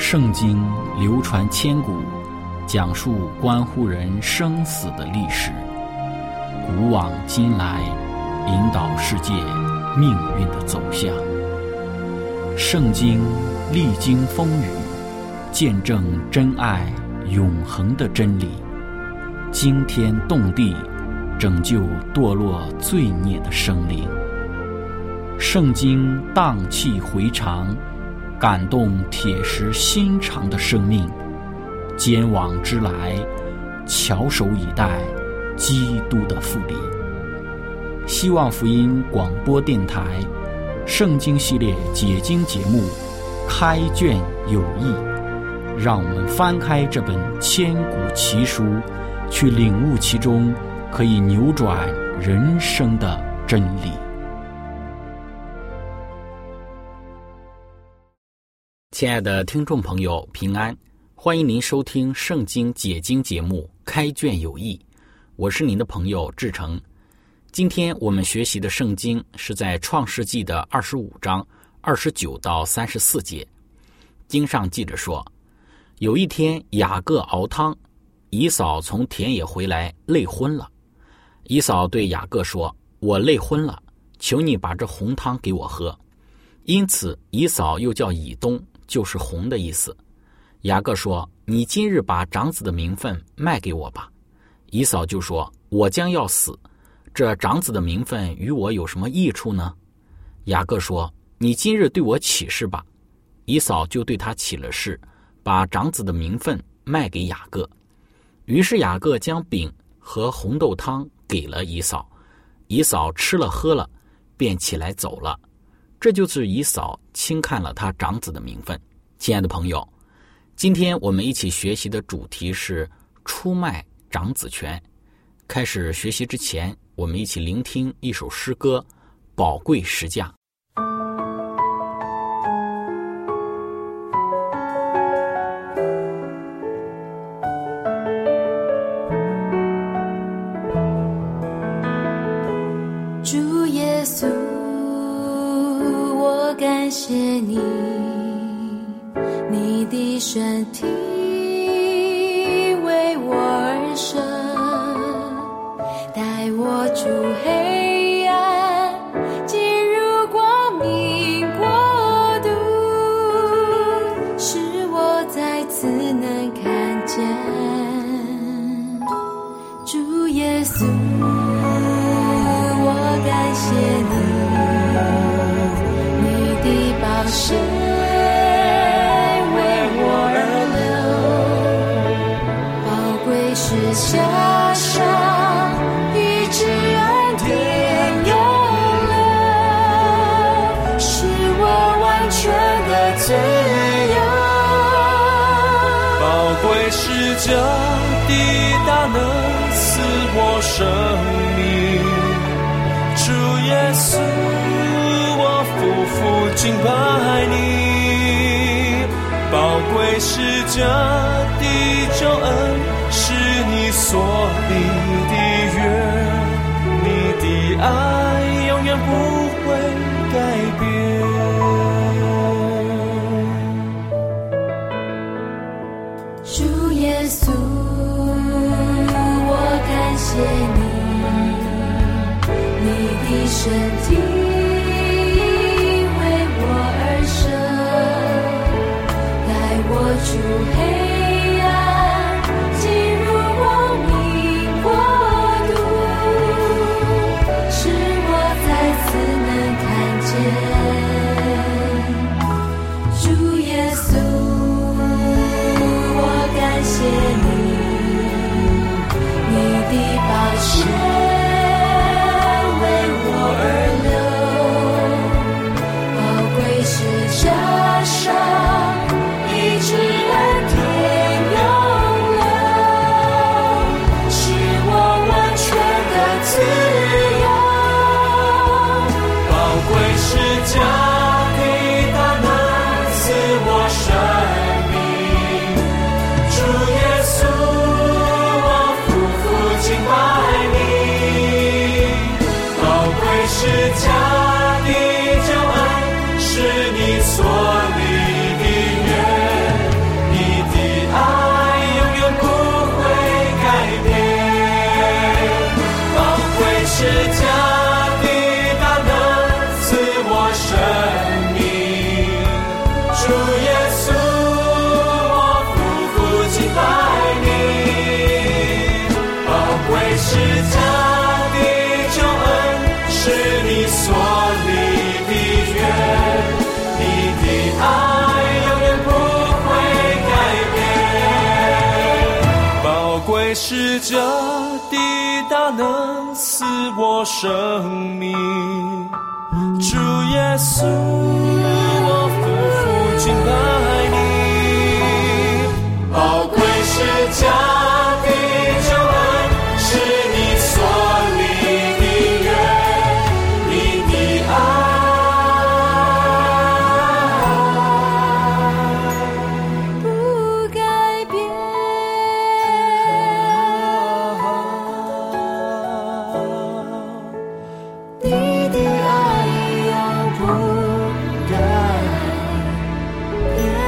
圣经流传千古，讲述关乎人生死的历史，古往今来，引导世界命运的走向。圣经历经风雨，见证真爱永恒的真理，惊天动地，拯救堕落罪孽的生灵。圣经荡气回肠，感动铁石心肠的生命。坚往之来，翘首以待基督的复临。希望福音广播电台圣经系列解经节目开卷有益，让我们翻开这本千古奇书，去领悟其中可以扭转人生的真理。亲爱的听众朋友，平安，欢迎您收听圣经解经节目开卷有益，我是您的朋友志成。今天我们学习的圣经是在创世纪的25章29到34节。经上记着说，有一天雅各熬汤，以扫从田野回来累昏了。以扫对雅各说，我累昏了，求你把这红汤给我喝。因此以扫又叫以东，就是红的意思。雅各说，你今日把长子的名分卖给我吧。以扫就说，我将要死，这长子的名分与我有什么益处呢？雅各说，你今日对我起誓吧。以扫就对他起了誓，把长子的名分卖给雅各。于是雅各将饼和红豆汤给了以扫，以扫吃了喝了，便起来走了。这就是以扫轻看了他长子的名分。亲爱的朋友，今天我们一起学习的主题是出卖长子权。开始学习之前，我们一起聆听一首诗歌《宝贵实价》。 主耶稣，我感谢你，你的身体为我而生，带我出黑暗，进入光明国度，使我再次能看见主耶稣。我感谢你，你的宝血为我而流，宝贵是加上一直恩典永留，使我完全的自由。 宝贵是这的大能赐我生命，主耶稣，我夫妇敬拜你。宝贵是这的救恩，是你所立的约，你的爱永远不会改变。 主耶稣，我感谢你，你的身体为我而生，带我出黑暗，进入光明国度，使我再次能看见主耶稣。我感谢你，你的宝血加上一直恩典永留，使我完全的自由。 宝贵是加的大能赐我生命，主耶稣，我夫妇敬拜你。 架的大能使我生命，主耶稣，我夫妇敬拜你，宝贵是家的救恩，是你所立的约，你的爱不改变，你的爱永不改变。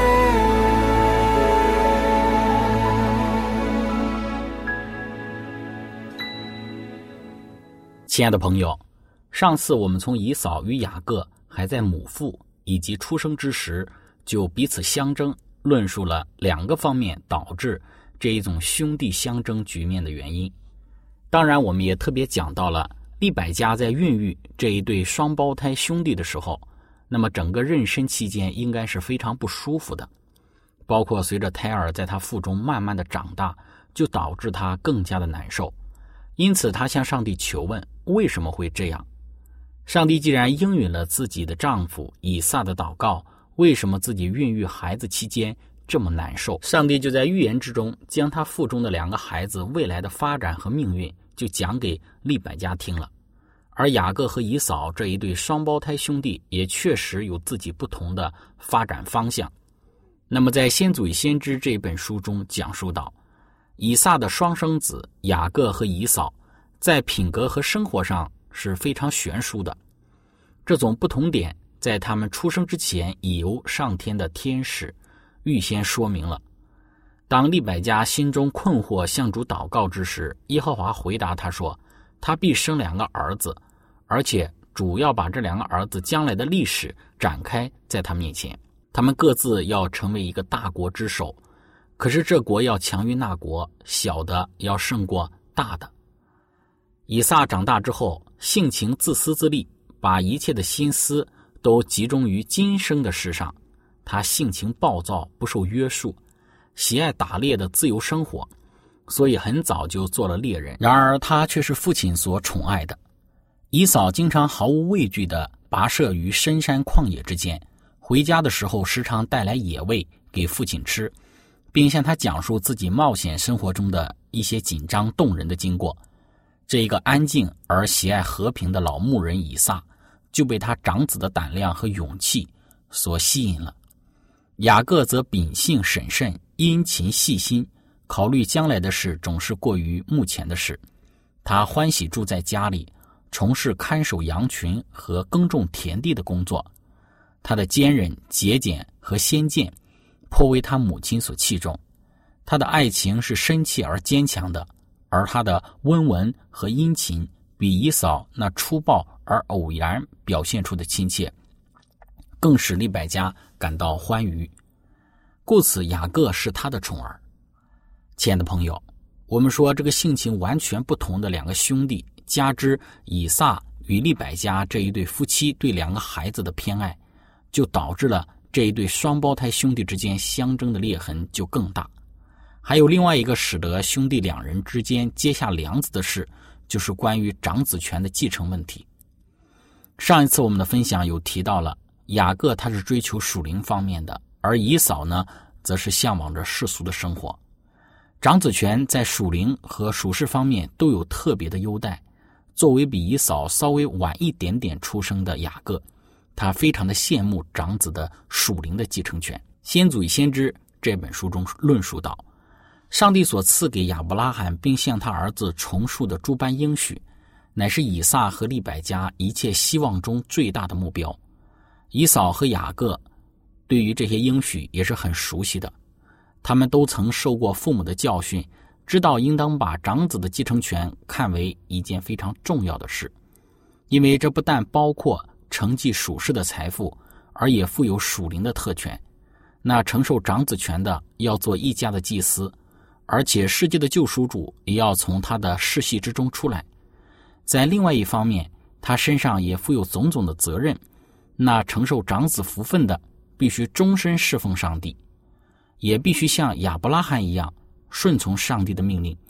亲爱的朋友，上次我们从以扫与雅各还在母腹以及出生之时就彼此相争，论述了两个方面导致这一种兄弟相争局面的原因。当然我们也特别讲到了利百加在孕育这一对双胞胎兄弟的时候，那么整个妊娠期间应该是非常不舒服的，包括随着胎儿在他腹中慢慢的长大，就导致他更加的难受。因此他向上帝求问，为什么会这样？上帝既然应允了自己的丈夫以撒的祷告，为什么自己孕育孩子期间这么难受？上帝就在预言之中将他腹中的两个孩子未来的发展和命运就讲给利百加听了。而雅各和以扫这一对双胞胎兄弟也确实有自己不同的发展方向。那么在《先祖与先知》这本书中讲述到，以撒的双生子雅各和以扫在品格和生活上是非常悬殊的，这种不同点在他们出生之前已由上天的天使预先说明了。当利百加心中困惑向主祷告之时，耶和华回答他说，他必生两个儿子，而且主要把这两个儿子将来的历史展开在他面前，他们各自要成为一个大国之首，可是这国要强于那国，小的要胜过大的。以撒长大之后，性情自私自利，把一切的心思都集中于今生的事上。他性情暴躁，不受约束，喜爱打猎的自由生活，所以很早就做了猎人。然而他却是父亲所宠爱的。以扫经常毫无畏惧地跋涉于深山旷野之间，回家的时候时常带来野味给父亲吃，并向他讲述自己冒险生活中的一些紧张动人的经过。这一个安静而喜爱和平的老牧人以撒就被他长子的胆量和勇气所吸引了。雅各则秉性审慎，殷勤细心，考虑将来的事总是过于目前的事。他欢喜住在家里，从事看守羊群和耕种田地的工作。他的坚韧、节俭和先见颇为他母亲所器重。他的爱情是深切而坚强的，而他的温文和殷勤比以扫那粗暴而偶然表现出的亲切，更使利百加感到欢愉。故此雅各是他的宠儿。亲爱的朋友，我们说这个性情完全不同的两个兄弟，加之以撒与利百加这一对夫妻对两个孩子的偏爱，就导致了这一对双胞胎兄弟之间相争的裂痕就更大。还有另外一个使得兄弟两人之间结下梁子的事，就是关于长子权的继承问题。上一次我们的分享有提到了，雅各他是追求属灵方面的，而以扫呢，则是向往着世俗的生活。长子权在属灵和属世方面都有特别的优待。作为比以扫稍微晚一点点出生的雅各，他非常的羡慕长子的属灵的继承权。先祖与先知这本书中论述到，上帝所赐给亚伯拉罕并向他儿子重述的诸般应许，乃是以撒和利百加一切希望中最大的目标。以扫和雅各对于这些应许也是很熟悉的，他们都曾受过父母的教训，知道应当把长子的继承权看为一件非常重要的事，因为这不但包括承继属世的财富，而也富有属灵的特权。那承受长子权的要做一家的祭司，而且世界的救赎主也要从他的世系之中出来。在另外一方面，他身上也负有种种的责任，那承受长子福分的必须终身侍奉上帝，也必须像亚伯拉罕一样顺从上帝的命令，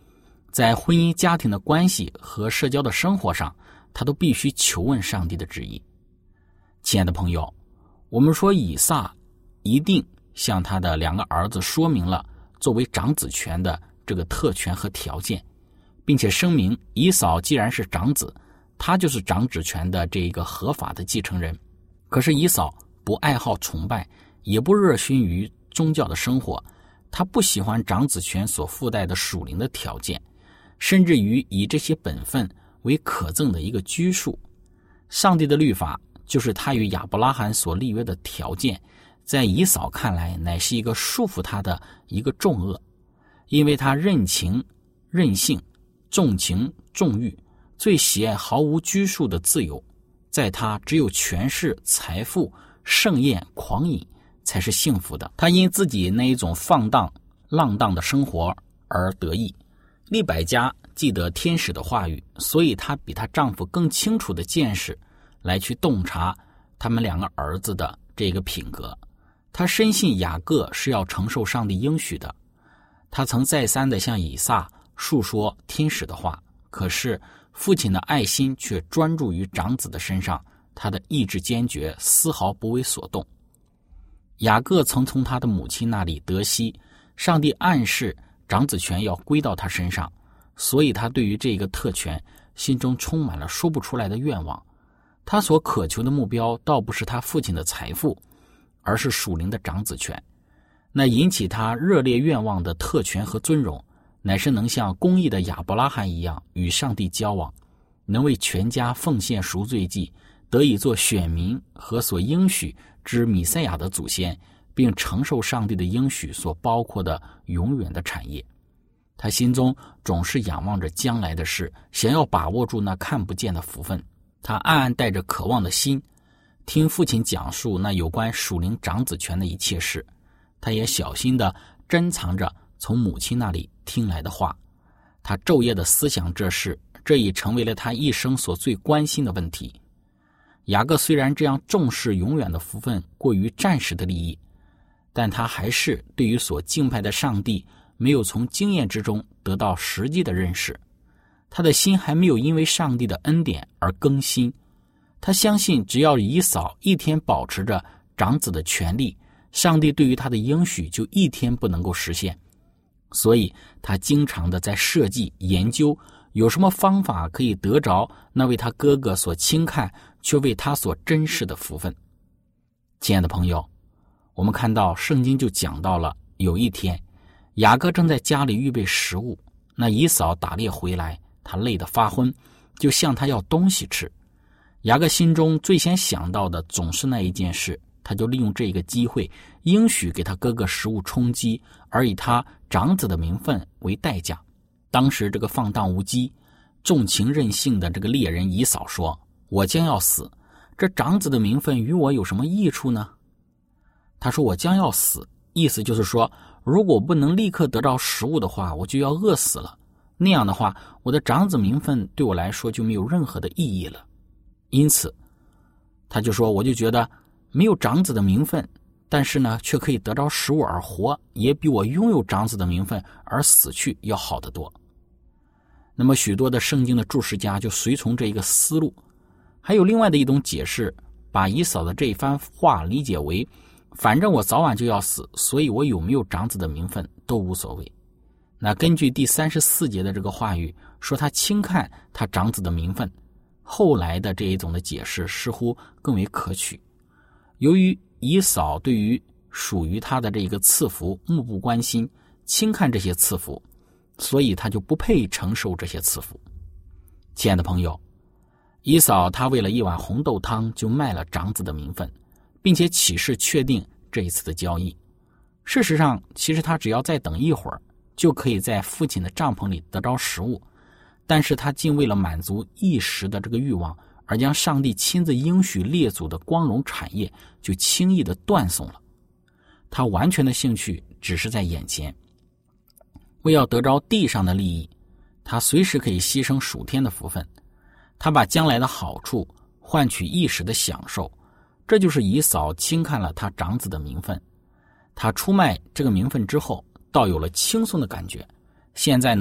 在婚姻家庭的关系和社交的生活上，他都必须求问上帝的旨意。亲爱的朋友，我们说以撒一定向他的2个儿子说明了作为长子权的这个特权和条件，并且声明以扫既然是长子，他就是长子权的这一个合法的继承人。可是以扫不爱好崇拜，也不热心于宗教的生活，他不喜欢长子权所附带的属灵的条件，甚至于以这些本分为可憎的一个拘束。上帝的律法就是他与亚伯拉罕所立约的条件，在以扫看来乃是一个束缚他的一个重恶，因为他任情任性，重情重欲，最喜爱毫无拘束的自由，在他只有权势、财富、盛宴、狂饮才是幸福的。他因自己那一种放荡浪荡的生活而得意。利百加记得天使的话语，所以她比她丈夫更清楚的见识来去洞察他们2个儿子的这个品格。她深信雅各是要承受上帝应许的，她曾再三的向以撒述说天使的话，可是父亲的爱心却专注于长子的身上，他的意志坚决，丝毫不为所动。雅各曾从他的母亲那里得悉上帝暗示长子权要归到他身上，所以他对于这个特权心中充满了说不出来的愿望。他所渴求的目标倒不是他父亲的财富，而是属灵的长子权。那引起他热烈愿望的特权和尊荣，乃是能像公义的亚伯拉罕一样与上帝交往，能为全家奉献赎罪祭，得以做选民和所应许之弥赛亚的祖先，并承受上帝的应许所包括的永远的产业。他心中总是仰望着将来的事，想要把握住那看不见的福分。他暗暗带着渴望的心，听父亲讲述那有关属灵长子权的一切事。他也小心地珍藏着从母亲那里听来的话，他昼夜地思想这事，这已成为了他一生所最关心的问题。雅各虽然这样重视永远的福分过于暂时的利益，但他还是对于所敬拜的上帝没有从经验之中得到实际的认识。他的心还没有因为上帝的恩典而更新。他相信只要以扫一天保持着长子的权利，上帝对于他的应许就一天不能够实现。所以他经常的在设计研究有什么方法可以得着那为他哥哥所轻看却为他所珍视的福分。亲爱的朋友，我们看到圣经就讲到了有一天雅各正在家里预备食物，那以扫打猎回来，他累得发昏，就向他要东西吃。雅各心中最先想到的总是那一件事，他就利用这个机会应许给他哥哥食物充饥，而以他长子的名分为代价。当时这个放荡无羁、重情任性的这个猎人以扫说，我将要死，这长子的名分与我有什么益处呢？他说我将要死，意思就是说，如果不能立刻得到食物的话，我就要饿死了。那样的话，我的长子名分对我来说就没有任何的意义了。因此他就说，我就觉得没有长子的名分，但是呢却可以得着食物而活，也比我拥有长子的名分而死去要好得多。那么许多的圣经的注释家就随从这一个思路。还有另外的一种解释，把以扫的这一番话理解为，反正我早晚就要死，所以我有没有长子的名分都无所谓。那根据第34节的这个话语说，他轻看他长子的名分，后来的这一种的解释似乎更为可取。由于以扫对于属于他的这个赐福目不关心，轻看这些赐福，所以他就不配承受这些赐福。亲爱的朋友，以扫他为了一碗红豆汤就卖了长子的名分，并且起誓确定这一次的交易。事实上，其实他只要再等一会儿，就可以在父亲的帐篷里得着食物，但是他竟为了满足一时的这个欲望，而将上帝亲自应许列祖的光荣产业就轻易的断送了。他完全的兴趣只是在眼前，为要得着地上的利益，他随时可以牺牲属天的福分。他把将来的好处换取一时的享受，这就是以扫轻看了他长子的名分。他出卖这个名分之后，倒有了轻松的感觉。现在呢，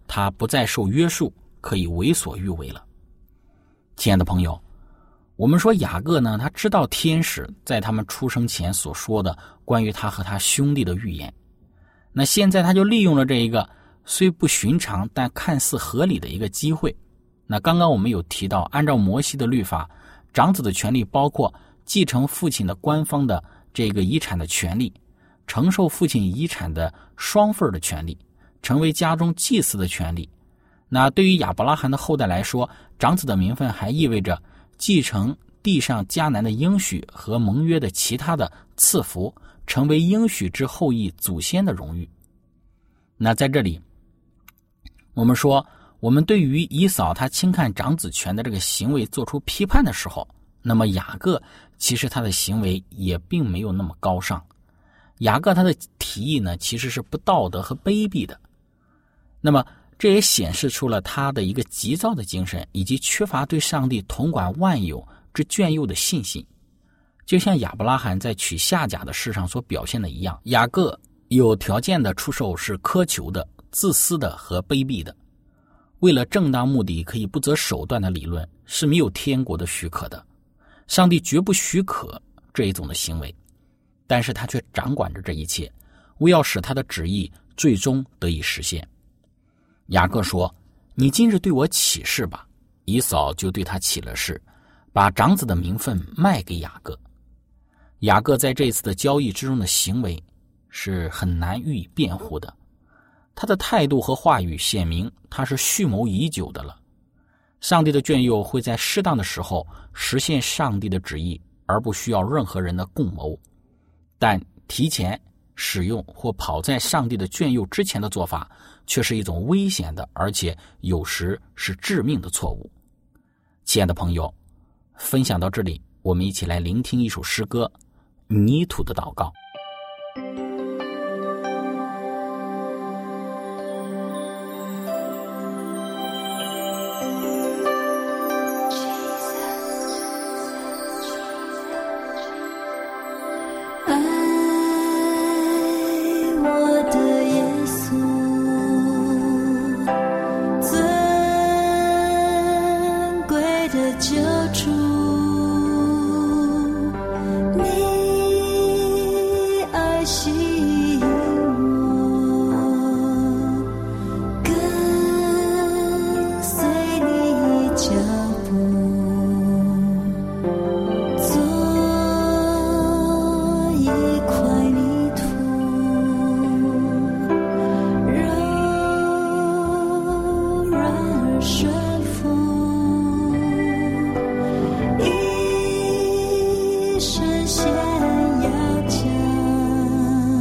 他不再受约束，可以为所欲为了。亲爱的朋友，我们说雅各呢，他知道天使在他们出生前所说的关于他和他兄弟的预言，那现在他就利用了这一个虽不寻常但看似合理的一个机会。那刚刚我们有提到，按照摩西的律法，长子的权利包括继承父亲的官方的这个遗产的权利，承受父亲遗产的双份的权利，成为家中祭司的权利。那对于亚伯拉罕的后代来说，长子的名分还意味着继承地上迦南的应许和盟约的其他的赐福，成为应许之后裔祖先的荣誉。那在这里我们说，我们对于以扫他轻看长子权的这个行为做出批判的时候，那么雅各其实他的行为也并没有那么高尚。雅各他的提议呢，其实是不道德和卑鄙的。那么这也显示出了他的一个急躁的精神，以及缺乏对上帝统管万有之眷佑的信心。就像亚伯拉罕在娶夏甲的事上所表现的一样，雅各有条件的出售是苛求的、自私的和卑鄙的。为了正当目的可以不择手段的理论是没有天国的许可的，上帝绝不许可这一种的行为，但是他却掌管着这一切，为要使他的旨意最终得以实现。雅各说，你今日对我起誓吧。以扫就对他起了誓，把长子的名分卖给雅各。雅各在这次的交易之中的行为是很难予以辩护的，他的态度和话语显明他是蓄谋已久的了。上帝的眷佑会在适当的时候实现上帝的旨意，而不需要任何人的共谋。但提前使用或跑在上帝的眷佑之前的做法，却是一种危险的，而且有时是致命的错误。亲爱的朋友，分享到这里，我们一起来聆听一首诗歌《泥土的祷告》。 神仙要讲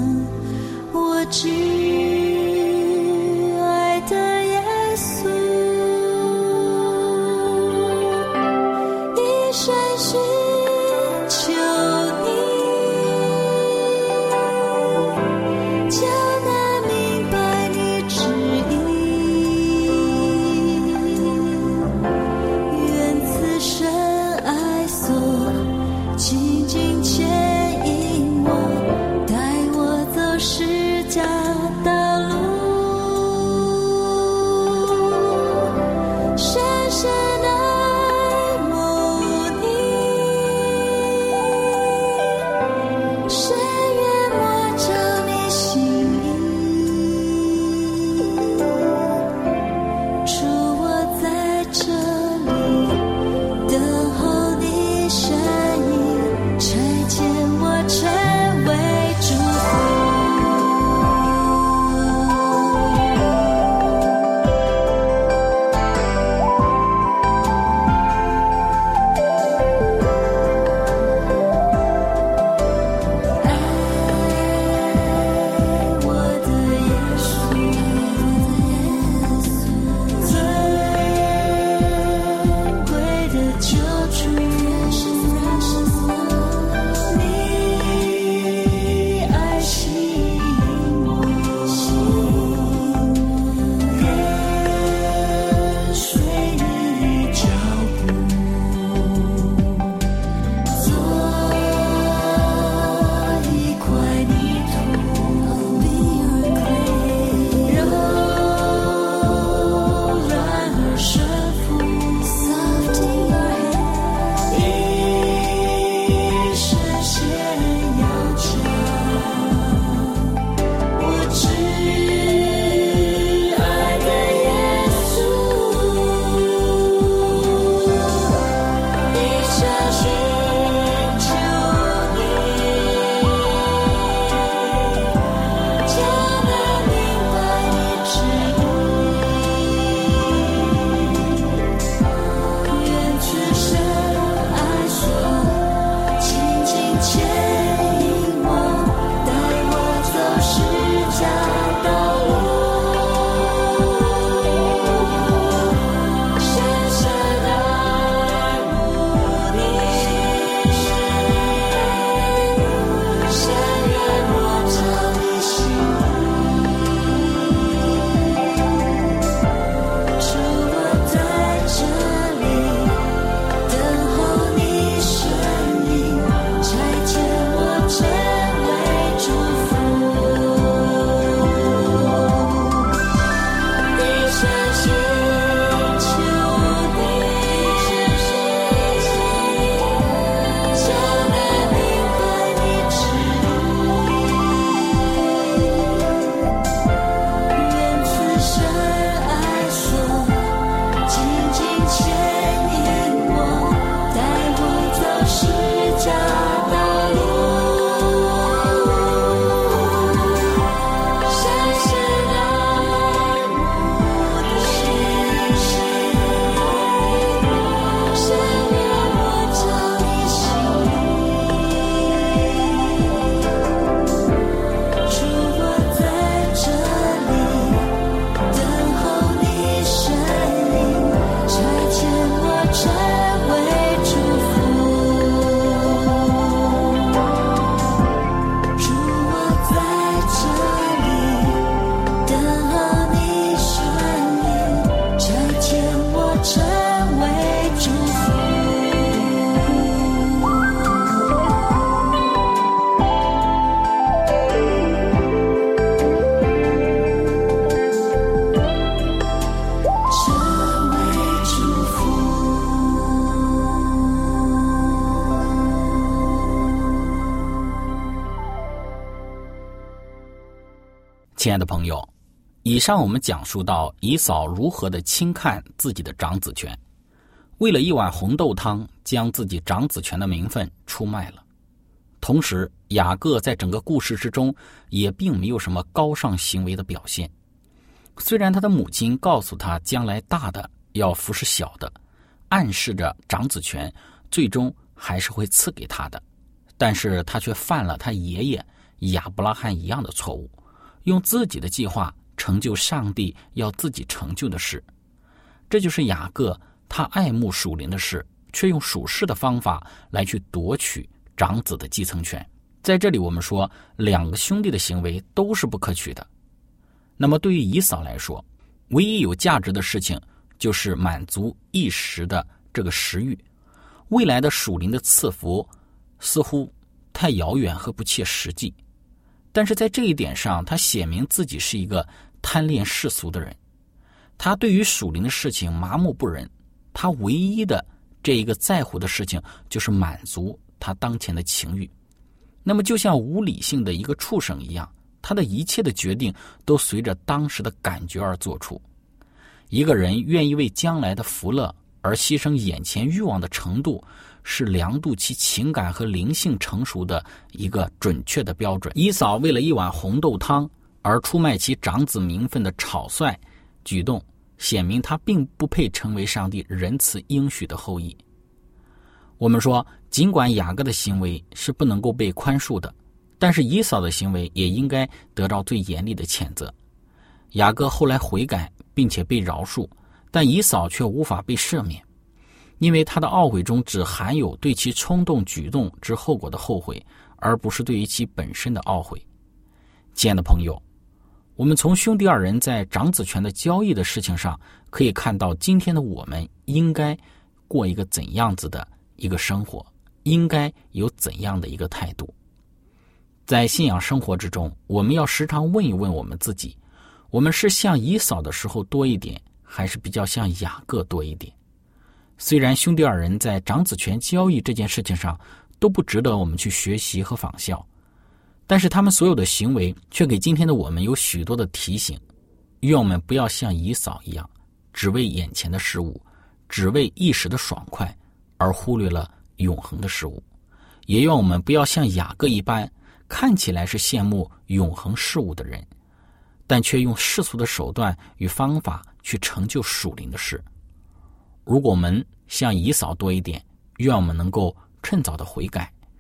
亲爱的朋友，以上我们讲述到以扫如何的轻看自己的长子权，为了一碗红豆汤将自己长子权的名分出卖了。同时雅各在整个故事之中也并没有什么高尚行为的表现，虽然他的母亲告诉他将来大的要服侍小的，暗示着长子权最终还是会赐给他的，但是他却犯了他爷爷亚伯拉罕一样的错误，用自己的计划成就上帝要自己成就的事。这就是雅各他爱慕属灵的事，却用属世的方法来去夺取长子的继承权。在这里我们说两个兄弟的行为都是不可取的。那么对于以扫来说，唯一有价值的事情就是满足一时的这个食欲，未来的属灵的赐福似乎太遥远和不切实际。但是在这一点上，他显明自己是一个贪恋世俗的人，他对于属灵的事情麻木不仁，他唯一的这一个在乎的事情就是满足他当前的情欲。那么就像无理性的一个畜生一样，他的一切的决定都随着当时的感觉而做出。一个人愿意为将来的福乐而牺牲眼前欲望的程度，是量度其情感和灵性成熟的一个准确的标准。以扫为了一碗红豆汤而出卖其长子名分的草率举动，显明他并不配成为上帝仁慈应许的后裔。我们说，尽管雅各的行为是不能够被宽恕的，但是以扫的行为也应该得到最严厉的谴责。雅各后来悔改并且被饶恕，但以扫却无法被赦免，因为他的懊悔中只含有对其冲动举动之后果的后悔，而不是对于其本身的懊悔。亲爱的朋友，我们从兄弟二人在长子权的交易的事情上可以看到，今天的我们应该过一个怎样子的一个生活，应该有怎样的一个态度。在信仰生活之中，我们要时常问一问我们自己，我们是像以扫的时候多一点，还是比较像雅各多一点？虽然兄弟二人在长子权交易这件事情上都不值得我们去学习和仿效，但是他们所有的行为却给今天的我们有许多的提醒。愿我们不要像以扫一样，只为眼前的事物，只为一时的爽快，而忽略了永恒的事物。也愿我们不要像雅各一般，看起来是羡慕永恒事物的人，但却用世俗的手段与方法去成就属灵的事。如果我们像以扫多一点，愿我们能够趁早的悔改；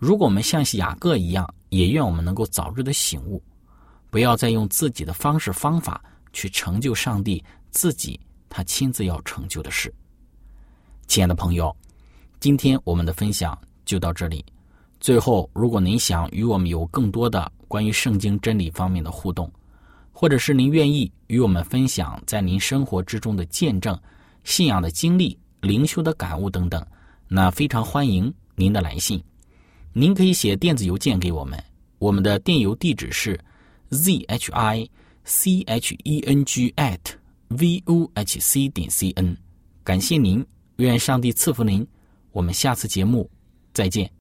如果我们像雅各一样，也愿我们能够早日的醒悟，不要再用自己的方式方法去成就上帝自己他亲自要成就的事。亲爱的朋友，今天我们的分享就到这里。最后，如果您想与我们有更多的关于圣经真理方面的互动，或者是您愿意与我们分享在您生活之中的见证、信仰的经历、灵修的感悟等等，那非常欢迎您的来信。您可以写电子邮件给我们，我们的电邮地址是 zhicheng@vohc.cn。感谢您，愿上帝赐福您，我们下次节目再见。